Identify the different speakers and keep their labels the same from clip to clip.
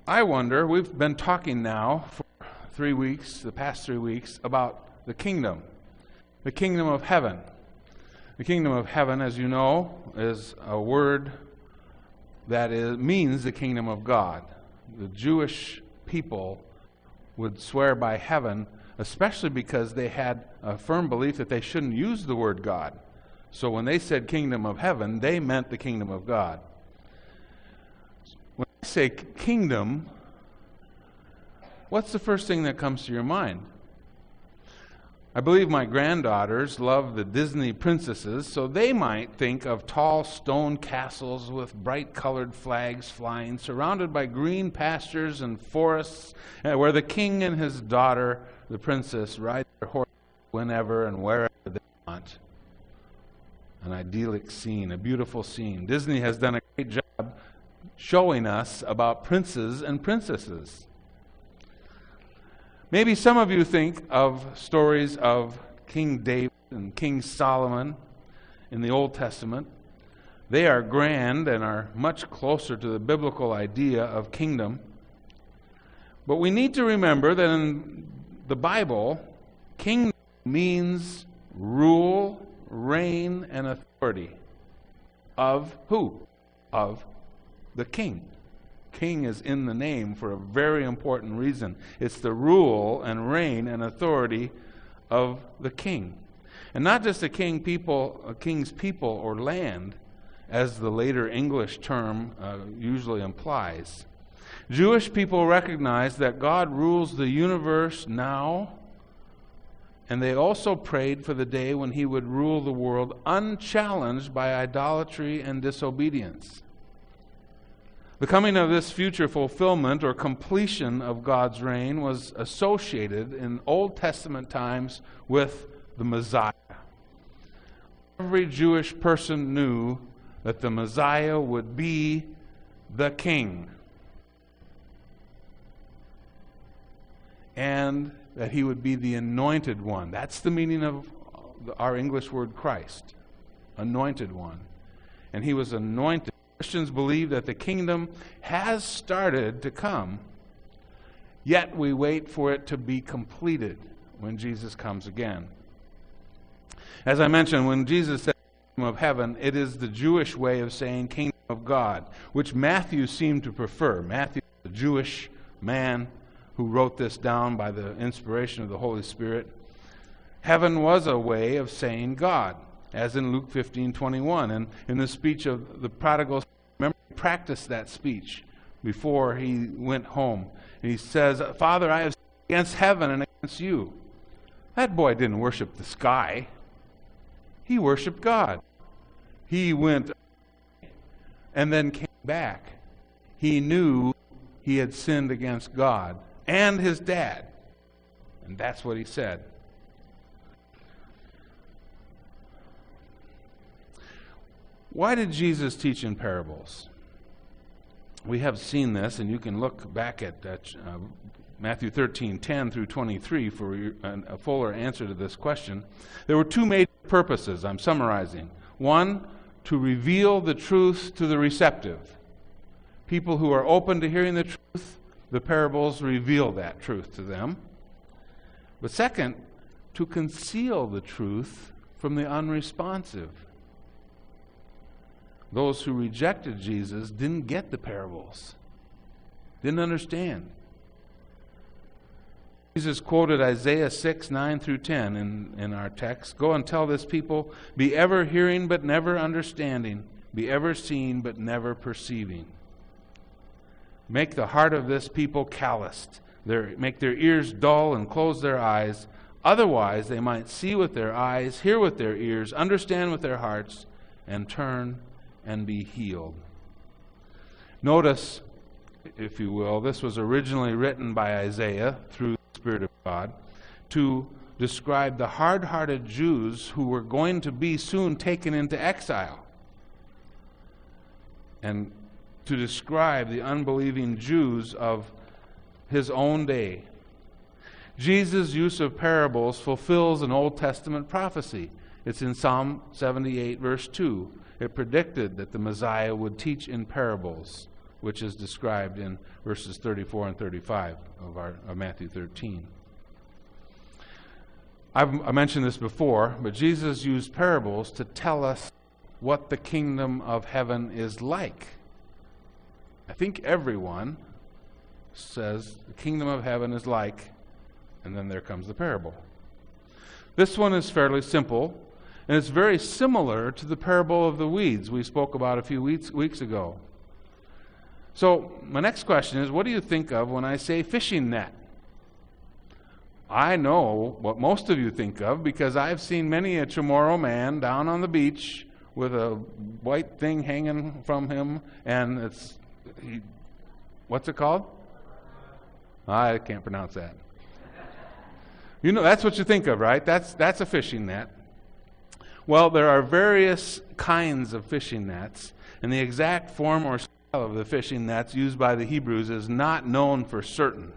Speaker 1: I wonder, we've been talking now for 3 weeks, the past 3 weeks, about the kingdom of heaven. The kingdom of heaven, as you know, is a word that means the kingdom of God. The Jewish people would swear by heaven, especially because they had a firm belief that they shouldn't use the word God. So when they said kingdom of heaven, they meant the kingdom of God. When I say kingdom, what's the first thing that comes to your mind? I believe my granddaughters love the Disney princesses, so they might think of tall stone castles with bright colored flags flying, surrounded by green pastures and forests, where the king and his daughter, the princess, ride their horses whenever and wherever they want. An idyllic scene, a beautiful scene. Disney has done a great job showing us about princes and princesses. Maybe some of you think of stories of King David and King Solomon in the Old Testament. They are grand and are much closer to the biblical idea of kingdom. But we need to remember that in the Bible, kingdom means rule, reign, and authority. Of who? Of the king. King is in the name for a very important reason. It's the rule and reign and authority of the king. And not just a king's people or land, as the later English term usually implies. Jewish people recognize that God rules the universe now, and they also prayed for the day when He would rule the world unchallenged by idolatry and disobedience. The coming of this future fulfillment or completion of God's reign was associated in Old Testament times with the Messiah. Every Jewish person knew that the Messiah would be the king, and that He would be the anointed one. That's the meaning of our English word Christ, anointed one. And He was anointed. Christians believe that the kingdom has started to come, yet we wait for it to be completed when Jesus comes again. As I mentioned, when Jesus said kingdom of heaven, it is the Jewish way of saying kingdom of God, which Matthew seemed to prefer. Matthew, the Jewish man who wrote this down by the inspiration of the Holy Spirit. Heaven was a way of saying God, as in Luke 15:21. And in the speech of the prodigal, remember, he practiced that speech before he went home. And he says, Father, I have sinned against heaven and against you. That boy didn't worship the sky. He worshiped God. He went and then came back. He knew he had sinned against God and his dad. And that's what he said. Why did Jesus teach in parables? We have seen this, and you can look back at Matthew 13:10 through 23 for a fuller answer to this question. There were two major purposes, I'm summarizing. One, to reveal the truth to the receptive. People who are open to hearing the truth, the parables reveal that truth to them. But second, to conceal the truth from the unresponsive. Those who rejected Jesus didn't get the parables, didn't understand. Jesus quoted Isaiah 6:9 through 10 in our text. Go and tell this people, be ever hearing but never understanding, be ever seeing but never perceiving. Make the heart of this people calloused, make their ears dull and close their eyes. Otherwise they might see with their eyes, hear with their ears, understand with their hearts, and turn and be healed. Notice, if you will, this was originally written by Isaiah through the Spirit of God to describe the hard-hearted Jews who were going to be soon taken into exile, and to describe the unbelieving Jews of his own day. Jesus' use of parables fulfills an Old Testament prophecy. It's in Psalm 78, verse 2. It predicted that the Messiah would teach in parables. which is described in verses 34 and 35 of Matthew 13. I mentioned this before, but Jesus used parables to tell us what the kingdom of heaven is like. I think everyone says the kingdom of heaven is like, and then there comes the parable. This one is fairly simple, and it's very similar to the parable of the weeds we spoke about a few weeks ago. So my next question is, what do you think of when I say fishing net? I know what most of you think of because I've seen many a Chamorro man down on the beach with a white thing hanging from him, and what's it called? I can't pronounce that. You know, that's what you think of, right? That's a fishing net. Well, there are various kinds of fishing nets, and the exact form or style of the fishing nets used by the Hebrews is not known for certain.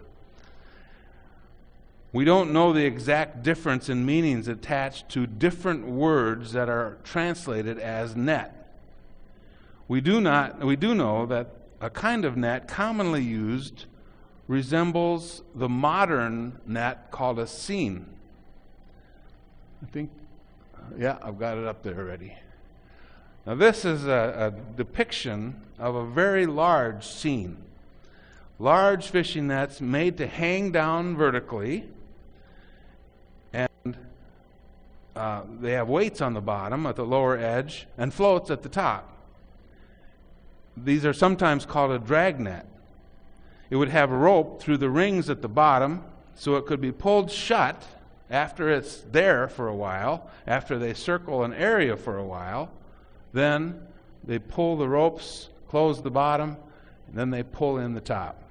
Speaker 1: We don't know the exact difference in meanings attached to different words that are translated as net. We do know that a kind of net commonly used resembles the modern net called a seine. I've got it up there already. Now this is a depiction of a very large seine. Large fishing nets made to hang down vertically, and they have weights on the bottom at the lower edge and floats at the top. These are sometimes called a drag net. It would have a rope through the rings at the bottom so it could be pulled shut after it's there for a while, after they circle an area for a while. Then they pull the ropes, close the bottom, and then they pull in the top.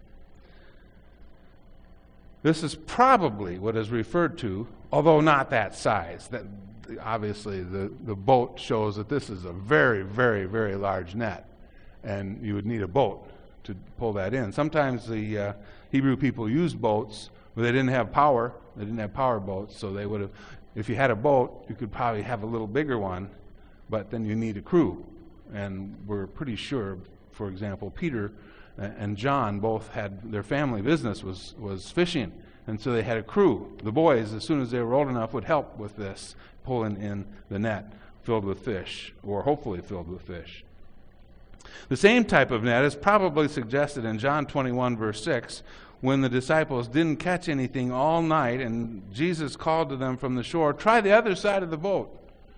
Speaker 1: This is probably what is referred to, although not that size. That obviously the boat shows that this is a very, very, very large net, and you would need a boat to pull that in. Sometimes the Hebrew people used boats, but they didn't have power. They didn't have power boats, so they would have, if you had a boat, you could probably have a little bigger one, but then you need a crew. And we're pretty sure, for example, Peter and John both had, their family business was fishing, and so they had a crew. The boys, as soon as they were old enough, would help with this, pulling in the net filled with fish, or hopefully filled with fish. The same type of net is probably suggested in John 21, verse 6, when the disciples didn't catch anything all night, and Jesus called to them from the shore, "Try the other side of the boat."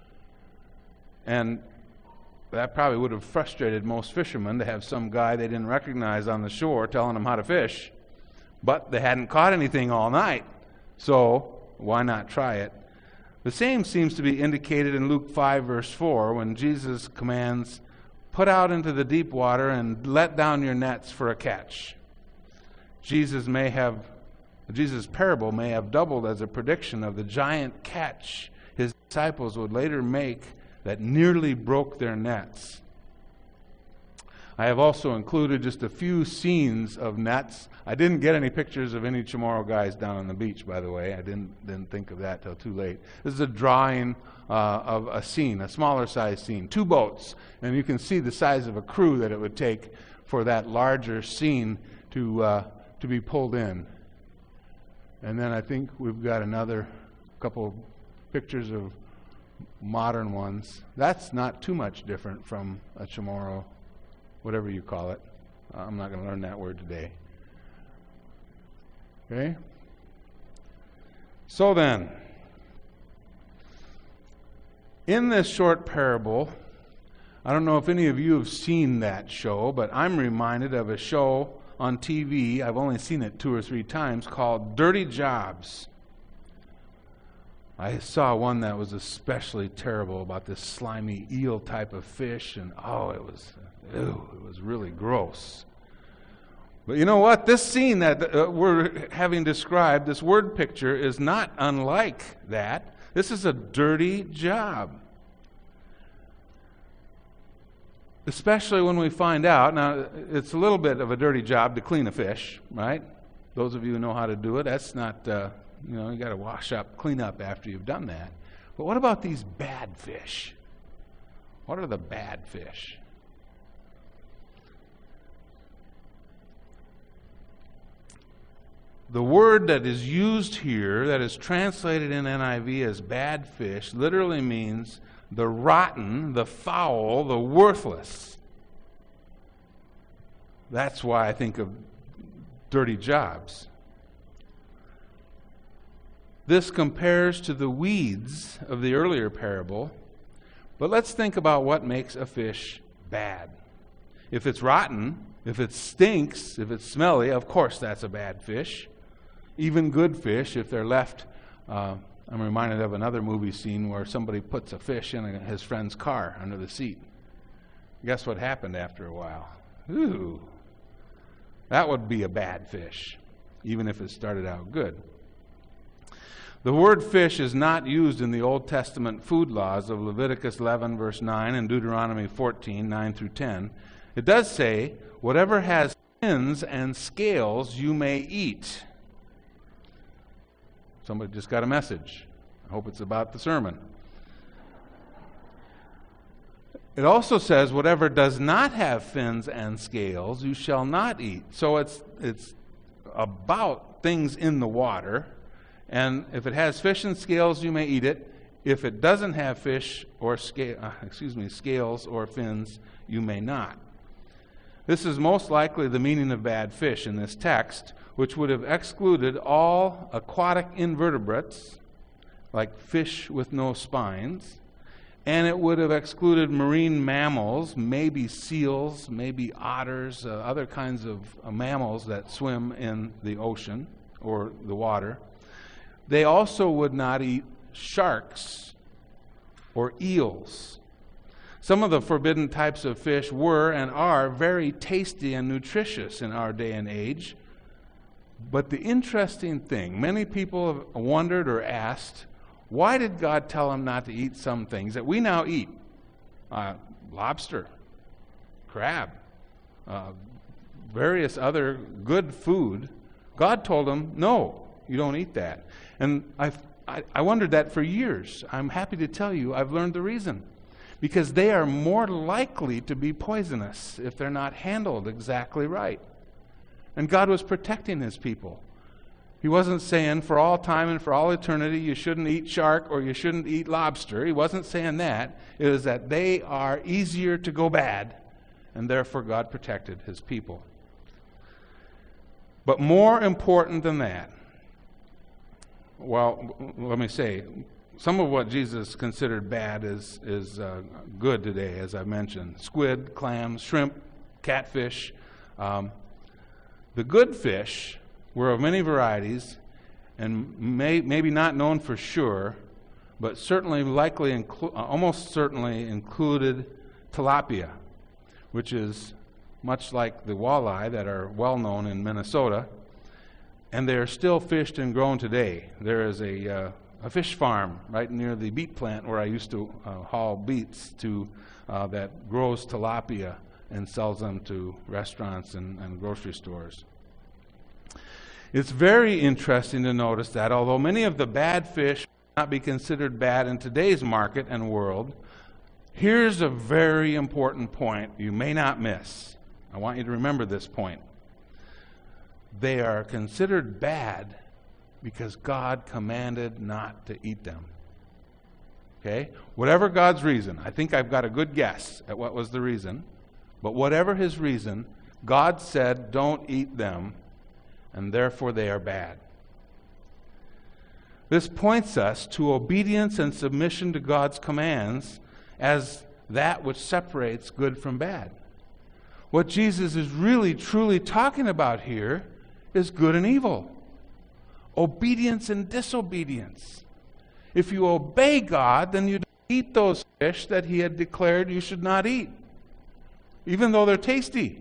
Speaker 1: And that probably would have frustrated most fishermen to have some guy they didn't recognize on the shore telling them how to fish. But they hadn't caught anything all night, so why not try it? The same seems to be indicated in Luke 5, verse 4, when Jesus commands, "Put out into the deep water and let down your nets for a catch." Jesus' parable may have doubled as a prediction of the giant catch his disciples would later make that nearly broke their nets. I have also included just a few scenes of nets. I didn't get any pictures of any Chamorro guys down on the beach, by the way. I didn't think of that till too late. This is a drawing of a scene, a smaller size scene. 2 boats, and you can see the size of a crew that it would take for that larger scene to be pulled in. And then I think we've got another couple pictures of modern ones. That's not too much different from a Chamorro, whatever you call it. I'm not going to learn that word today. Okay? So then, in this short parable, I don't know if any of you have seen that show, but I'm reminded of a show on TV, I've only seen it 2 or 3 times, called Dirty Jobs. I saw one that was especially terrible about this slimy eel type of fish, and it was really gross. But you know what? This scene that we're having described, this word picture, is not unlike that. This is a dirty job. Especially when we find out, now it's a little bit of a dirty job to clean a fish, right? Those of you who know how to do it, that's not, you got to wash up, clean up after you've done that. But what about these bad fish? What are the bad fish? The word that is used here, that is translated in NIV as bad fish, literally means the rotten, the foul, the worthless. That's why I think of dirty jobs. This compares to the weeds of the earlier parable, but let's think about what makes a fish bad. If it's rotten, if it stinks, if it's smelly, of course that's a bad fish. Even good fish, if they're left, I'm reminded of another movie scene where somebody puts a fish in his friend's car under the seat. Guess what happened after a while? Ooh, that would be a bad fish, even if it started out good. The word fish is not used in the Old Testament food laws of Leviticus 11, verse 9, and Deuteronomy 14, 9 through 10. It does say, whatever has fins and scales you may eat. Somebody just got a message. I hope it's about the sermon. It also says, whatever does not have fins and scales you shall not eat. So it's about things in the water. And if it has fish and scales, you may eat it. If it doesn't have fish or scales or fins, you may not. This is most likely the meaning of bad fish in this text, which would have excluded all aquatic invertebrates, like fish with no spines, and it would have excluded marine mammals, maybe seals, maybe otters, other kinds of mammals that swim in the ocean or the water. They also would not eat sharks or eels. Some of the forbidden types of fish were and are very tasty and nutritious in our day and age. But the interesting thing, many people have wondered or asked, why did God tell them not to eat some things that we now eat? Lobster, crab, various other good food. God told them, no, you don't eat that. And I wondered that for years. I'm happy to tell you I've learned the reason. Because they are more likely to be poisonous if they're not handled exactly right. And God was protecting his people. He wasn't saying for all time and for all eternity you shouldn't eat shark or you shouldn't eat lobster. He wasn't saying that. It was that they are easier to go bad, and therefore God protected his people. But more important than that, well, let me say, some of what Jesus considered bad is good today, as I mentioned. Squid, clams, shrimp, catfish. The good fish were of many varieties and maybe not known for sure, but certainly almost certainly included tilapia, which is much like the walleye that are well known in Minnesota. And they are still fished and grown today. There is a fish farm right near the beet plant where I used to haul beets to that grows tilapia and sells them to restaurants and grocery stores. It's very interesting to notice that although many of the bad fish may not be considered bad in today's market and world, here's a very important point you may not miss. I want you to remember this point. They are considered bad because God commanded not to eat them. Okay? Whatever God's reason, I think I've got a good guess at what was the reason, but whatever his reason, God said don't eat them, and therefore they are bad. This points us to obedience and submission to God's commands as that which separates good from bad. What Jesus is really, truly talking about here is good and evil. Obedience and disobedience. If you obey God, then you don't eat those fish that he had declared you should not eat, even though they're tasty.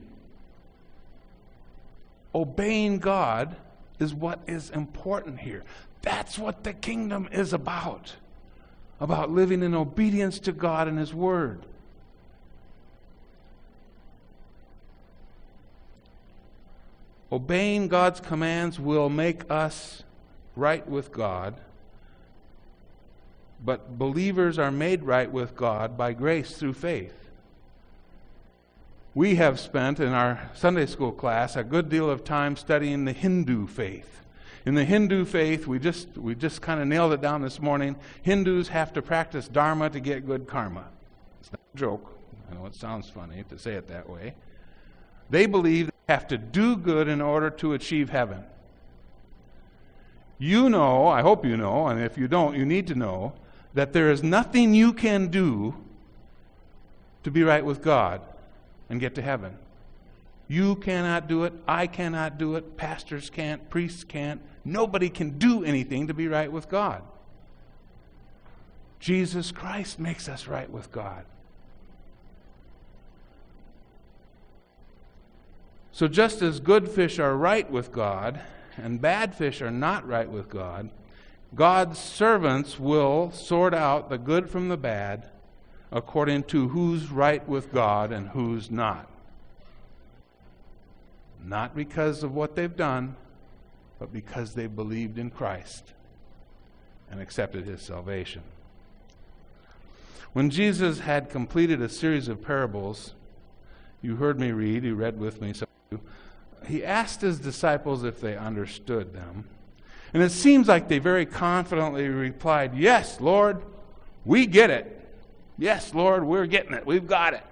Speaker 1: Obeying God is what is important here. That's what the kingdom is about living in obedience to God and his word. Obeying God's commands will make us right with God, but believers are made right with God by grace through faith. We have spent in our Sunday school class a good deal of time studying the Hindu faith. In the Hindu faith, we just kind of nailed it down this morning. Hindus have to practice dharma to get good karma. It's not a joke. I know it sounds funny to say it that way. They believe they have to do good in order to achieve heaven. You know, I hope you know, and if you don't, you need to know, that there is nothing you can do to be right with God and get to heaven. You cannot do it. I cannot do it. Pastors can't. Priests can't. Nobody can do anything to be right with God. Jesus Christ makes us right with God. So just as good fish are right with God and bad fish are not right with God, God's servants will sort out the good from the bad according to who's right with God and who's not. Not because of what they've done, but because they believed in Christ and accepted His salvation. When Jesus had completed a series of parables, you heard me read, you read with me, some of you, He asked His disciples if they understood them. And it seems like they very confidently replied, "Yes, Lord, we get it. Yes, Lord, we're getting it. We've got it."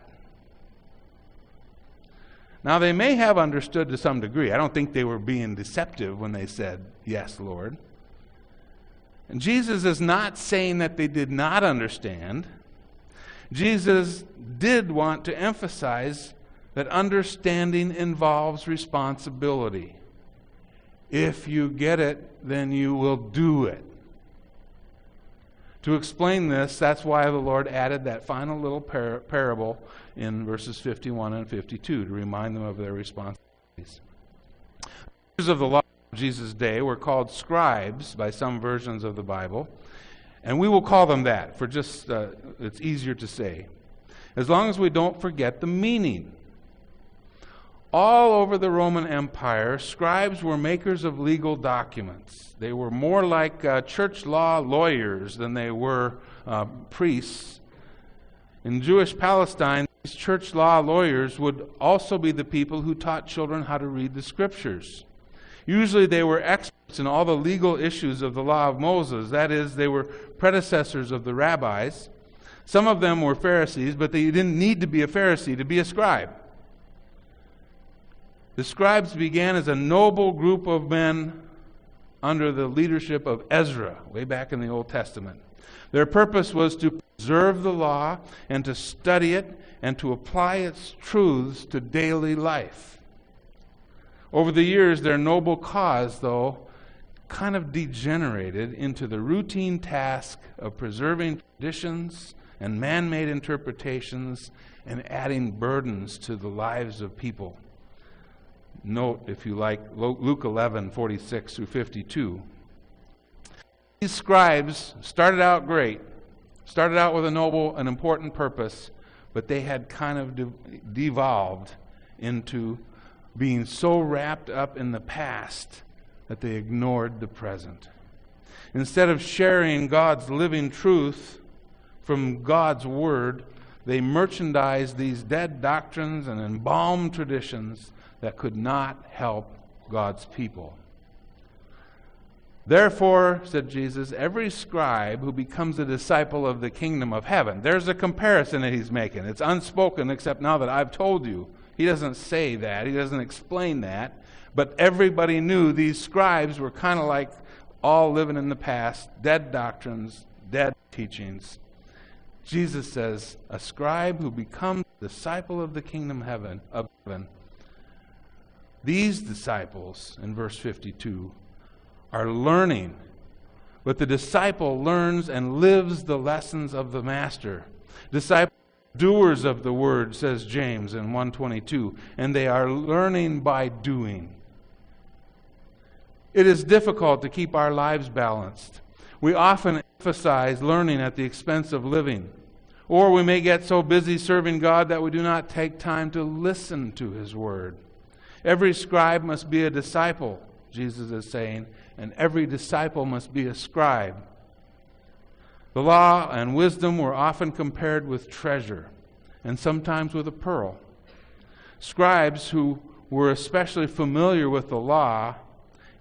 Speaker 1: Now, they may have understood to some degree. I don't think they were being deceptive when they said, "Yes, Lord." And Jesus is not saying that they did not understand. Jesus did want to emphasize that understanding involves responsibility. If you get it, then you will do it. To explain this, that's why the Lord added that final little parable in verses 51 and 52 to remind them of their responsibilities. Teachers of the law of Jesus' day were called scribes by some versions of the Bible, and we will call them that for just, it's easier to say, as long as we don't forget the meaning. All over the Roman Empire, scribes were makers of legal documents. They were more like church law lawyers than they were priests. In Jewish Palestine, these church law lawyers would also be the people who taught children how to read the Scriptures. Usually they were experts in all the legal issues of the law of Moses. That is, they were predecessors of the rabbis. Some of them were Pharisees, but they didn't need to be a Pharisee to be a scribe. The scribes began as a noble group of men under the leadership of Ezra, way back in the Old Testament. Their purpose was to preserve the law and to study it and to apply its truths to daily life. Over the years, their noble cause, though, kind of degenerated into the routine task of preserving traditions and man-made interpretations and adding burdens to the lives of people. Note, if you like, Luke 11:46 through 52. These scribes started out great, started out with a noble and important purpose, but they had kind of devolved into being so wrapped up in the past that they ignored the present. Instead of sharing God's living truth from God's Word, they merchandised these dead doctrines and embalmed traditions that could not help God's people. Therefore, said Jesus, every scribe who becomes a disciple of the kingdom of heaven, there's a comparison that he's making. It's unspoken except now that I've told you. He doesn't say that. He doesn't explain that. But everybody knew these scribes were kind of like all living in the past, dead doctrines, dead teachings. Jesus says, a scribe who becomes a disciple of the kingdom of heaven, these disciples, in verse 52, are learning. But the disciple learns and lives the lessons of the master. Disciples are doers of the word, says James in 1:22, and they are learning by doing. It is difficult to keep our lives balanced. We often emphasize learning at the expense of living. Or we may get so busy serving God that we do not take time to listen to His Word. Every scribe must be a disciple, Jesus is saying, and every disciple must be a scribe. The law and wisdom were often compared with treasure, and sometimes with a pearl. Scribes who were especially familiar with the law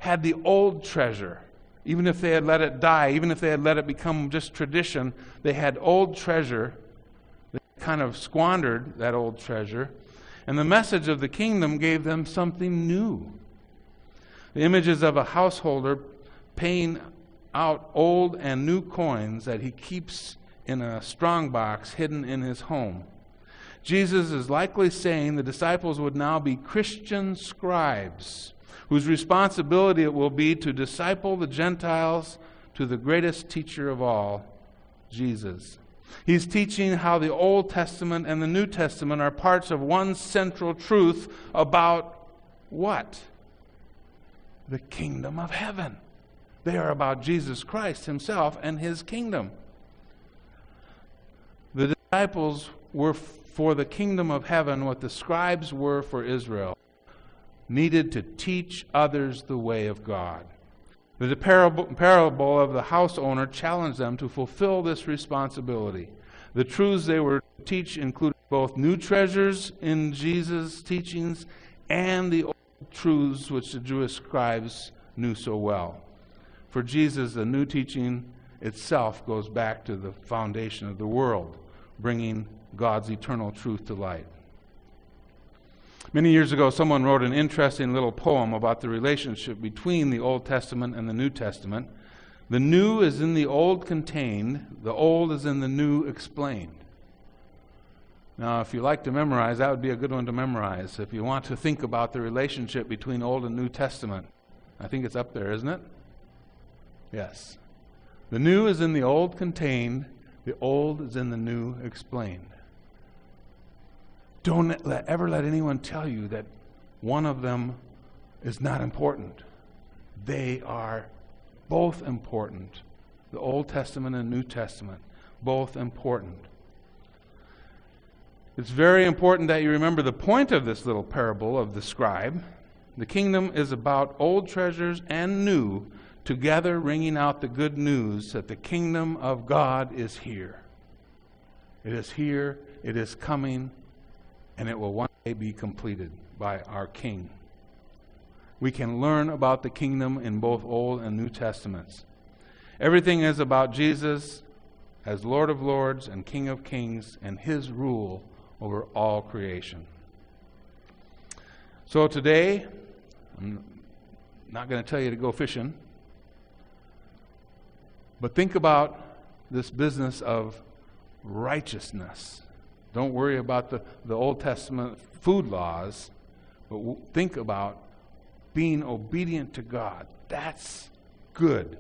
Speaker 1: had the old treasure. Even if they had let it die, even if they had let it become just tradition, they had old treasure. They kind of squandered that old treasure. And the message of the kingdom gave them something new. The images of a householder paying out old and new coins that he keeps in a strongbox hidden in his home. Jesus is likely saying the disciples would now be Christian scribes, whose responsibility it will be to disciple the Gentiles to the greatest teacher of all, Jesus. He's teaching how the Old Testament and the New Testament are parts of one central truth about what? The kingdom of heaven. They are about Jesus Christ himself and his kingdom. The disciples were for the kingdom of heaven what the scribes were for Israel, needed to teach others the way of God. The parable of the house owner challenged them to fulfill this responsibility. The truths they were to teach included both new treasures in Jesus' teachings and the old truths which the Jewish scribes knew so well. For Jesus, the new teaching itself goes back to the foundation of the world, bringing God's eternal truth to light. Many years ago, someone wrote an interesting little poem about the relationship between the Old Testament and the New Testament. The new is in the old contained, the old is in the new explained. Now, if you like to memorize, that would be a good one to memorize. If you want to think about the relationship between Old and New Testament, I think it's up there, isn't it? Yes. The new is in the old contained, the old is in the new explained. Don't ever let anyone tell you that one of them is not important. They are both important. The Old Testament and New Testament, both important. It's very important that you remember the point of this little parable of the scribe. The kingdom is about old treasures and new, together ringing out the good news that the kingdom of God is here. It is here, it is coming, and it will one day be completed by our King. We can learn about the kingdom in both Old and New Testaments. Everything is about Jesus as Lord of Lords and King of Kings and his rule over all creation. So today, I'm not going to tell you to go fishing, but think about this business of righteousness. Don't worry about the Old Testament food laws, but think about being obedient to God. That's good.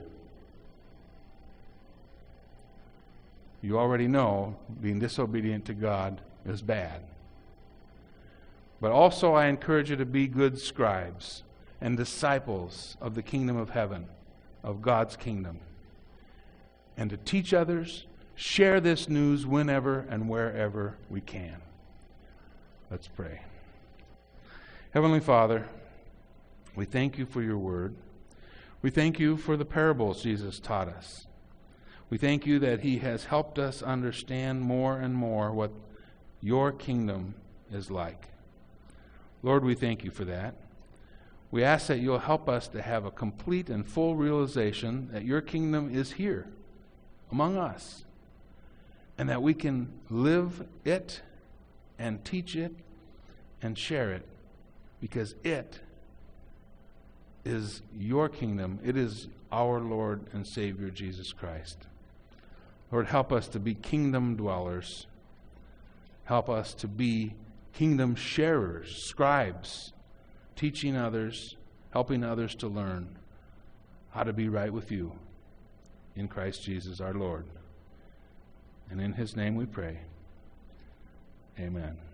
Speaker 1: You already know being disobedient to God is bad. But also I encourage you to be good scribes and disciples of the kingdom of heaven, of God's kingdom, and to teach others, share this news whenever and wherever we can. Let's pray. Heavenly Father, we thank you for your word. We thank you for the parables Jesus taught us. We thank you that he has helped us understand more and more what your kingdom is like. Lord, we thank you for that. We ask that you'll help us to have a complete and full realization that your kingdom is here among us, and that we can live it and teach it and share it, because it is your kingdom. It is our Lord and Savior, Jesus Christ. Lord, help us to be kingdom dwellers. Help us to be kingdom sharers, scribes, teaching others, helping others to learn how to be right with you in Christ Jesus our Lord. And in his name we pray. Amen.